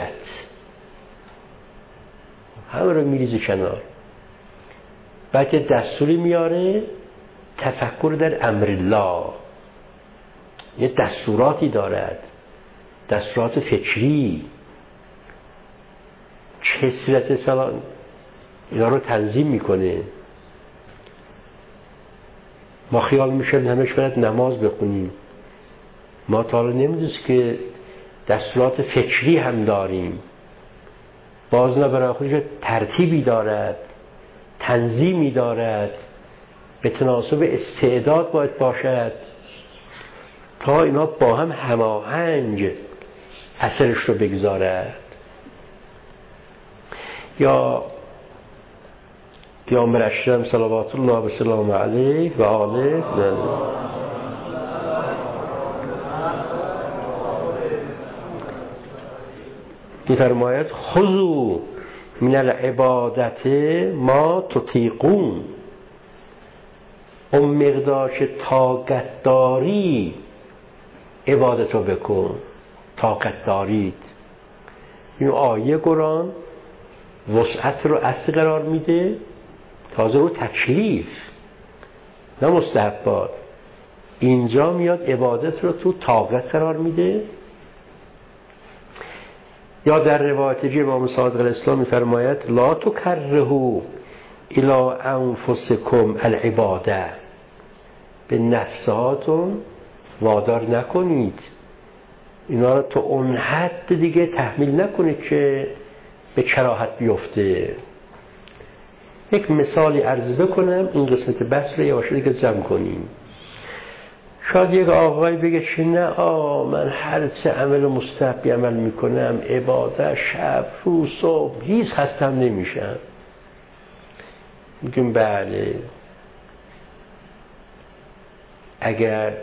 همه رو میریزه کنار. بعد که دستوری میاره تفکر در امر الله، یه دستوراتی دارد، دستورات فکری، کثرت سلام اینا رو تنظیم میکنه. ما خیال میشه همش باید نماز بخونیم، ما تا حالا نمیدونست که دستورات فکری هم داریم. باز نه برای خودش ترتیبی دارد، تنظیمی دارد، به تناسب استعداد باید باشد تا اینا با هم هماهنگ اثرش رو بگذارد. یا پیامبر اکرم صلوات الله و سلام علیه و آله می‌فرماید خذوا من العبادت ما تطیقون. اون مقدارش طاقت داری عبادت رو بکن. طاقت دارید. این آیه قرآن وسعت رو اصل قرار میده، تازه رو تکلیف نه مستحبات. اینجا میاد عبادت رو تو طاقت قرار میده. یا در روایت امام صادق الاسلام میفرماید لا تکرهوا الی انفسکم العباده. به نفساتون وادار نکنید، اینا رو تو اون حد دیگه تحمیل نکنید که به کراهت بیفته. یک مثالی عرض بکنم، این قسمت بحث رو یواش دیگه جمع کنیم. شاید یک آقای بگه چه نه آه من هر چه عمل مستحبی عمل میکنم، عبادت شب روز صبح هیچ خستم نمیشم. میگم بله، اگر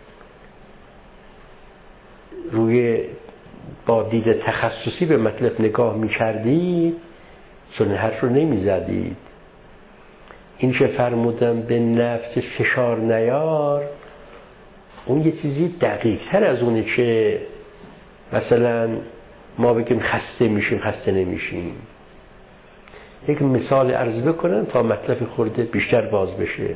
روی با دید تخصصی به مطلب نگاه میکردید چون حرف رو نمیزدید. این که فرمودم به نفس فشار نیار، اون یه چیزی دقیق تر از اونه که مثلا ما بگیم خسته میشیم خسته نمیشیم. یک مثال عرض بکنم تا مطلب خورده بیشتر باز بشه.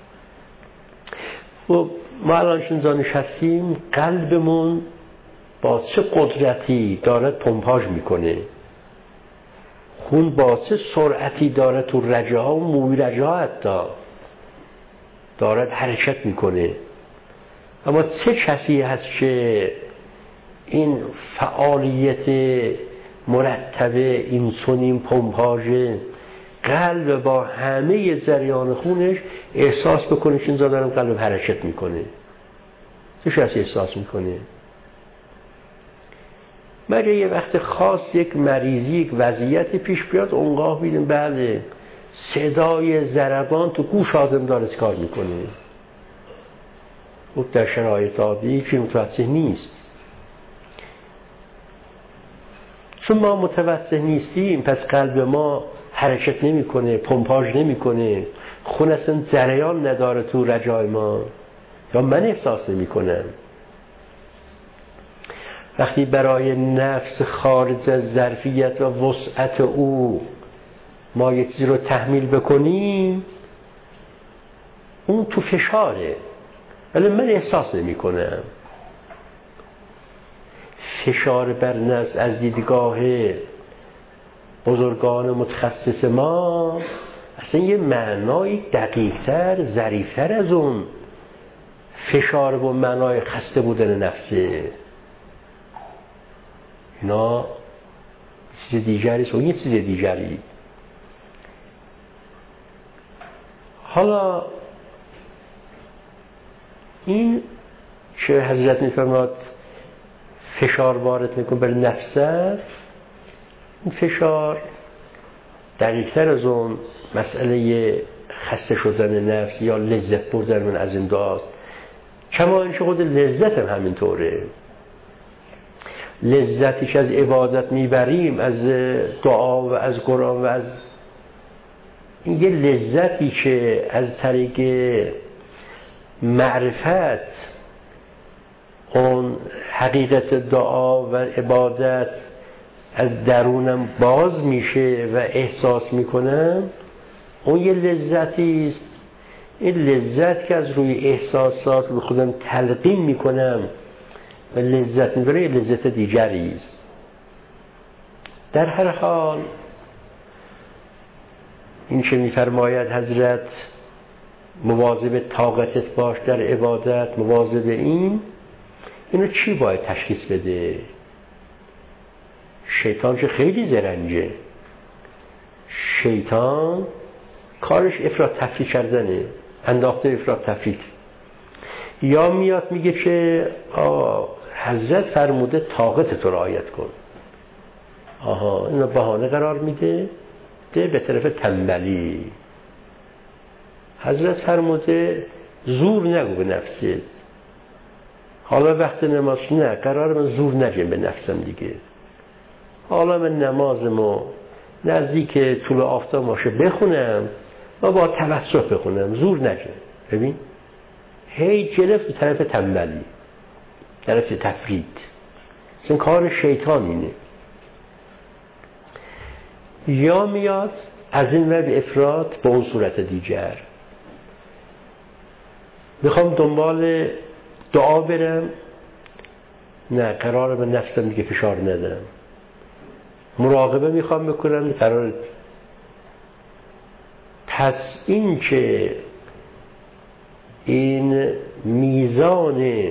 و ما الان شنزا نشستیم، قلبمون با چه قدرتی دارد پمپاژ میکنه، خون با چه سرعتی دارد تو رجه ها و موی رجه ها حتی دارد حرکت میکنه. اما چه کسی هست که این فعالیت مرتبه اینسولین پمپاژ قلب با همه جریان خونش احساس بکنه که این دارم قلب حرکت میکنه؟ چه کسی احساس میکنه؟ مگه یه وقت خاص یک مریضی یک وضعیت پیش بیاد اونگاه بیدیم بله صدای ضربان تو گوش آدم داره کار میکنه. خب در شرایط عادی که متوجه نیست. چون ما متوجه نیستیم پس قلب ما حرکت نمیکنه، پمپاژ نمیکنه، خون اصلا جریان نداره تو رجای ما، یا من احساس نمیکنم. وقتی برای نفس خارج از ظرفیت و وسعت او ما یک چیزی رو تحمیل بکنیم، اون تو فشاره ولی من احساس نمی کنم. فشار بر نفس از دیدگاه بزرگان متخصص ما اصلا یه معنای دقیق‌تر ظریف‌تر از اون فشار و معنای خسته بودن نفسه. اینا چیز دیگری است و یه چیز دیگری. حالا این که حضرت می‌فرماد فشار وارد میکنه بر نفس، این فشار دقیق‌تر از اون مسئله خسته شدن نفس یا لذت بردن من از این دعاست. کما اینکه خود لذت هم همینطوره. لذتی که از عبادت میبریم، از دعا و از قرآن و از این یه لذتی که از طریق معرفت اون حقیقت دعا و عبادت از درونم باز میشه و احساس میکنم، اون یه لذتی است. این لذت که از روی احساسات به خودم تلقین میکنم و لذت میبره یه لذت دیگری است. در هر حال این که میفرماید حضرت مواظب طاقتت باش در عبادت، مواظب این اینو چی باید تشخیص بده؟ شیطان چه خیلی زرنگه. شیطان کارش افراط تفریط کردنه، انداخته افراط تفریط. یا میاد میگه که آه حضرت فرموده طاقت تو رعایت کن، آها اینو بهانه قرار میده، ده به طرف تنبلی. حضرت فرموده زور نگو به نفست، حالا وقت نماز نه قرار من زور نگم به نفسم دیگه، حالا من نمازمو نزدیک طول آفتاب باشه بخونم و با توسط بخونم، زور نگم. ببین هی گرفت به طرف تنبلی، طرف تفرید. این کار شیطان اینه. یا میاد از این وب افراط به اون صورت دیگر، میخوام دنبال دعا برم، نه قراره به نفسم دیگه فشار ندم. مراقبه میخوام بکنم، قرار. پس این که این میزان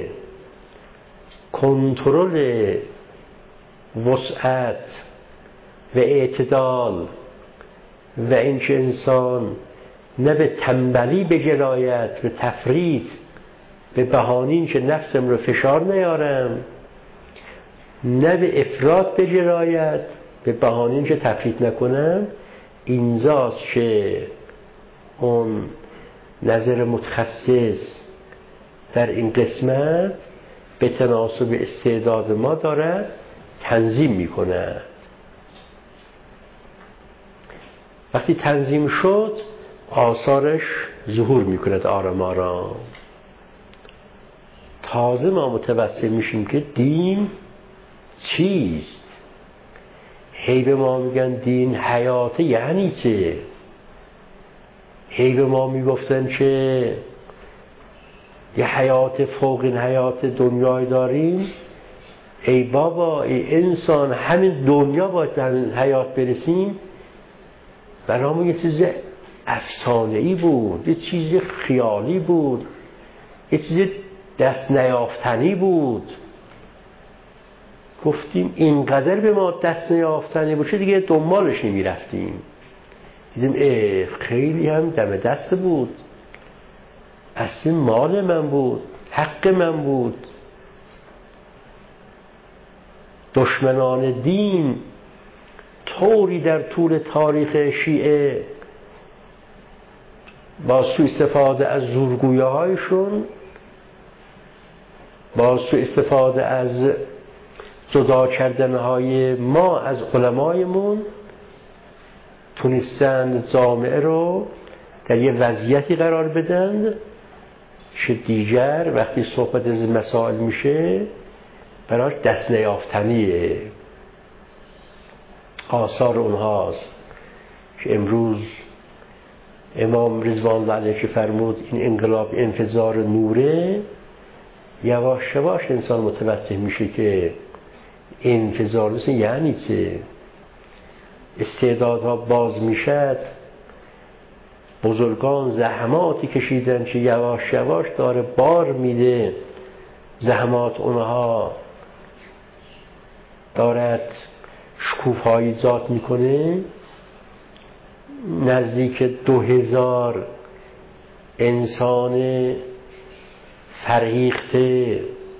کنترل وسعت و اعتدال و اینکه انسان نه به تنبلی بجراید، به تفرید، به بهانین که نفسم رو فشار نیارم، نه به افراط بجراید، به بهانین که تفرید نکنم. اینجاست که اون نظر متخصص در این قسمت به تناسب استعداد ما دارد تنظیم میکنه. وقتی تنظیم شد آثارش ظهور میکند آرام آرام. تازه ما متوسل میشیم که دین چیست. هی به ما میگن دین حیاته، یعنی چه؟ هی به ما میگفتن که یه حیات فوق این حیات دنیای داریم. ای بابا، ای انسان، همین دنیا باید به همین حیات برسیم. برامون یه چیز افسانه‌ای بود، یه چیز خیالی بود، یه چیز دست نیافتنی بود. گفتیم اینقدر به ما دست نیافتنی باشه دیگه دنبالش نمی رفتیم. دیدیم اه خیلی هم دم دست بود، اصلا مال من بود، حق من بود. دشمنان دین طوری در طول تاریخ شیعه با سوء استفاده از زورگویه هایشون، با سوء استفاده از جدا کردن های ما از علمایمون، تونستند جامعه رو در یه وضعیتی قرار بدند که دیگر وقتی صحبت از مسائل میشه براش دست نیافتنیه. آثار اونهاست که امروز امام رضوان الله علیه که فرمود این انقلاب انفجار نوره، یواش یواش انسان متوجه میشه که انفجار نوره یعنی چه. استعدادها باز میشد. بزرگان زحماتی کشیدن که یواش یواش داره بار میده، زحمات اونها دارد شکوفایی ایجاد میکنه. نزدیک دو هزار انسان فرهیخته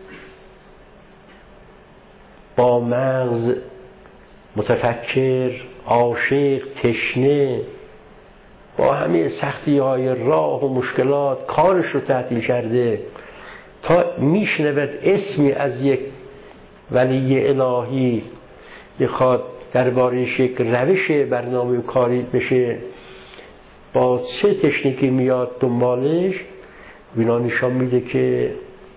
با مغز متفکر، عاشق، تشنه، با همه سختی های راه و مشکلات کارش رو تعطیل کرده تا میشنود اسمی از یک ولی الهی میخواد درباره‌اش یک روش برنامه کاری بشه، با چه تکنیکی میاد دنبالش. اینا نشان میده که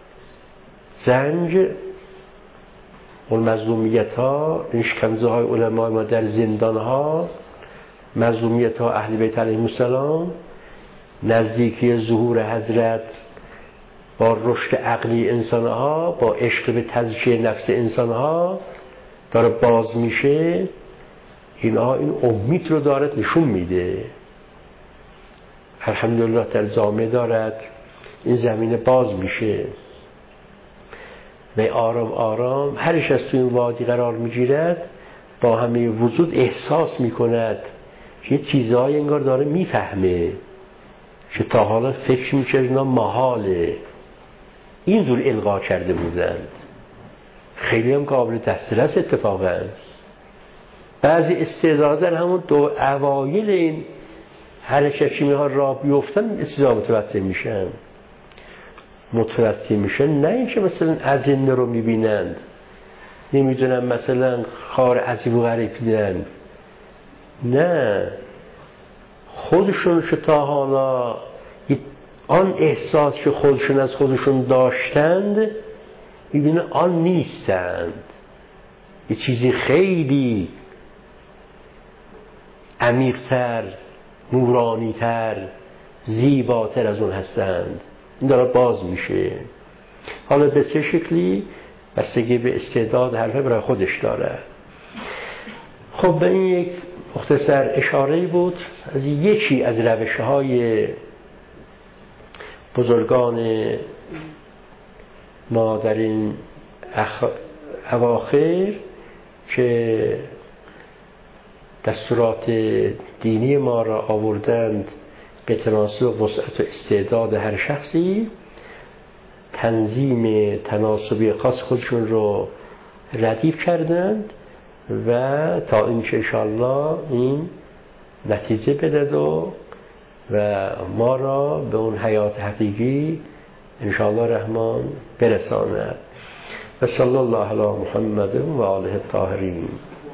زنج اون مظلومیت ها، این شکنجه های علمای ما در زندان ها، مظلومیت ها اهل بیت علیهم السلام، نزدیکی ظهور حضرت با رشد عقلی انسان ها، با عشق به تزکیه نفس انسان ها داره باز میشه. اینا این امید رو دارد نشون میده. الحمدلله در جامعه دارد این زمینه باز میشه. و آرام آرام هرش از تو این وادی قرار میگیرد با همه وجود احساس میکند که یه چیزهایی انگار داره میفهمه که تا حالا فکر میکرد اینا محاله. اینجور القا کرده بودند. خیلی هم قابل دسترس اتفاقا. بعضی استعدادن همون دو اوایل این حرکتی ها را بیفتن استعداد متوجه میشن متوجه میشن نه اینکه مثلا ازنده رو میبینند نمیدونم مثلا خار عجیب و غریب دیدن، نه خودشون که تا حالا آن احساس که خودشون از خودشون داشتند میبینه آن نیستند، یه چیزی خیلی عمیق‌تر، نورانی‌تر، زیباتر از اون هستند. این داره باز میشه. حالا به چه شکلی؟ بستگی به استعداد هر برای خودش داره. خب به این یک مختصر اشاره‌ای بود از یکی از روش‌های بزرگان ما در این اخ... اواخر که دستورات دینی ما را آوردند به تناسب وسعت و استعداد هر شخصی، تنظیم تناسبی خاص خودشون رو ردیف کردند و تا اینکه انشاءالله این نتیجه بدهد و و ما را به اون حیات حقیقی انشاءالله رحمان برساند. و صلی الله علی محمد و آله الطاهرین.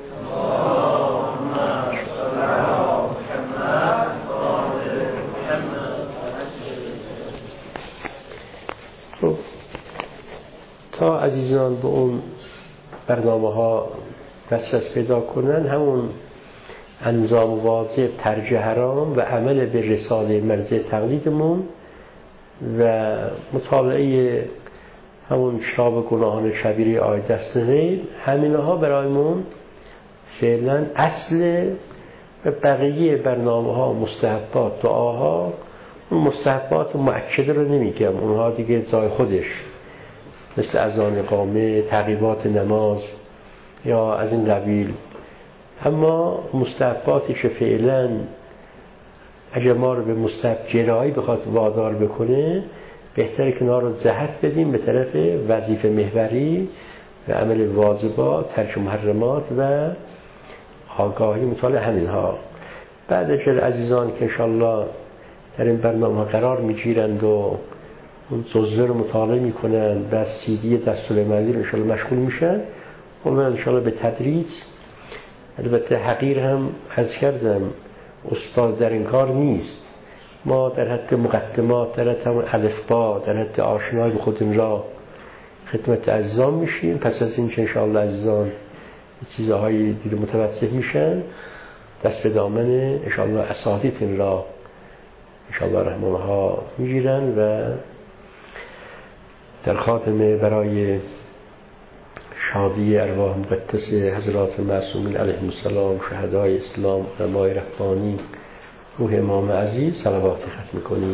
خب تا عزیزان به اون برنامه ها دسترس پیدا کنن، همون انظام واجب، ترک حرام و عمل به رساله مرجع تقلیدمون و مطالعه همون کتاب گناهان کبیره آیه دست غیب، همینها برایمون فعلا اصل و بقیه برنامه ها مستحبات دعاها. اون مستحبات مؤکده رو نمیگم، اونها دیگه جای خودش مثل اذان اقامه، تعقیبات نماز یا از این قبیل. اما مستحباتی که فعلا اگر ما رو به مستحب جرایی بخواد وادار بکنه، بهتره که اونا رو جهت بدیم به طرف وظیفه محوری و عمل واجبات، ترک محرمات و آگاهی مطالعه همینها. بعد اگر عزیزان که انشالله در این برنامه قرار میگیرند و اون جزوه رو مطالعه میکنند و سی دی دستورالعملی رو انشالله مشغول میشن، اون انشالله به تدریج، البته حقیر هم عرض کردم استاد در این کار نیست، ما در حد مقدمات، در حد همون الفبا، در حد آشنایی به خودمون را خدمت عزیزان میشیم. پس از این که انشاءالله عزیزان چیزهایی دیگه متوجه میشن، دست به دامن انشاءالله اساتید این را انشاءالله رحمه ها میگیرن و در خاتمه برای شادی ارواح مقدس حضرات معصومین علیهم السلام، شهدای اسلام، علمای ربانی، روح امام عزیز صلواتی ختم میکنیم.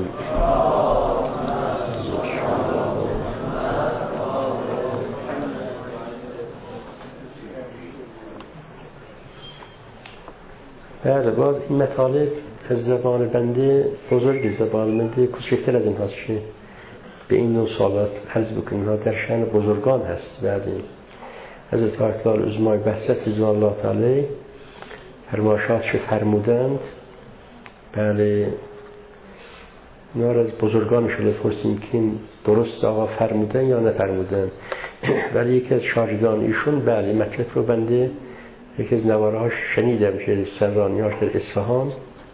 بله، باز این مطالب از زبان بنده بزرگ، زبان بنده کوچکتر از این هست که به این نوع سوالات عرض بکنیم. ها در شأن بزرگان هست. بعد حضرت آیت الله العظمای بحثت رضوان الله تعالی فرمایشات که فرمودند، بله اینا از بزرگان شده پرسیم که این درست آقا فرمودن یا نفرمودن. ولی یکی از شاگردان ایشون بله مطلب رو بنده یکی از نوارهاش شنیدم که سرانیاش در اصفهان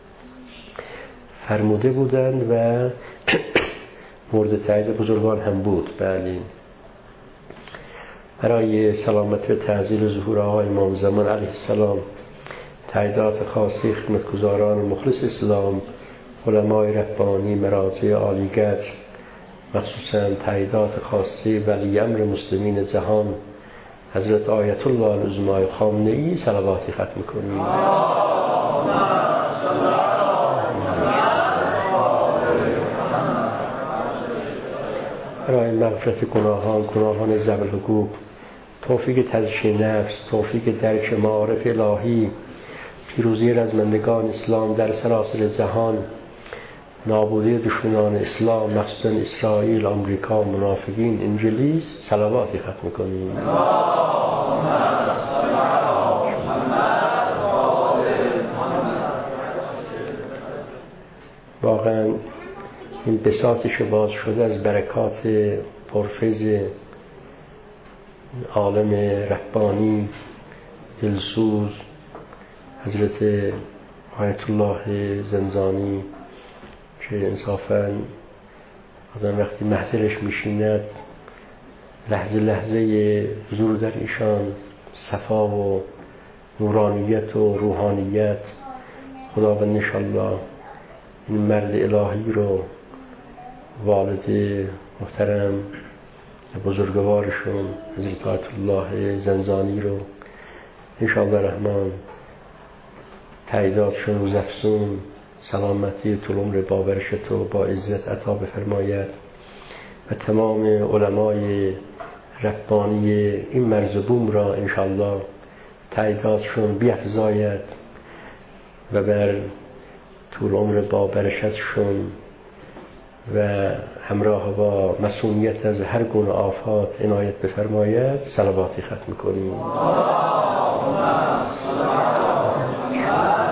فرموده بودند و مورد تایید بزرگان هم بود. بله برای سلامت و تعزیر و ظهور آقای امام زمان علیه السلام، تاییدات خاصی خدمتگزاران مخلص اسلام، علمای ربانی، مراجع عالی‌قدر، مخصوصا تاییدات خاصی ولی امر مسلمین جهان حضرت آیت الله العظمای خامنه‌ای صلواتی ختم کنیم. برای مغفرت گناهان، گناهان ذوی الحقوق، توفیق تزکیه نفس، توفیق درک معارف الهی، پیروزی رزمندگان اسلام در سراسر جهان، نابودی دشمنان اسلام مخصوصا اسرائیل، آمریکا، منافقین، انجلیس، صلواتی ختم کنیم. واقعا این بساطش باز شده از برکات پرفیض عالم ربانی دلسوز حضرت آیت الله زنزانی که انصافاً آدم وقتی محضرش میشیند لحظه لحظه حضور در ایشان صفا و نورانیت و روحانیت. خداوند انشالله این مرد الهی رو، والد محترم بزرگوارشون حضرت آیت الله زنزانی رو انشالله رحمان تاییداتشون روز افزون سلامتی طول عمر بابرشت و با عزت عطا بفرماید و تمام علمای ربانی این مرزبوم را انشالله تاییداتشون بیفزاید و بر طول عمر بابرشتشون و همراه با مسئولیت از هر گونه آفات عنایت بفرماید. صلواتی ختم کنیم.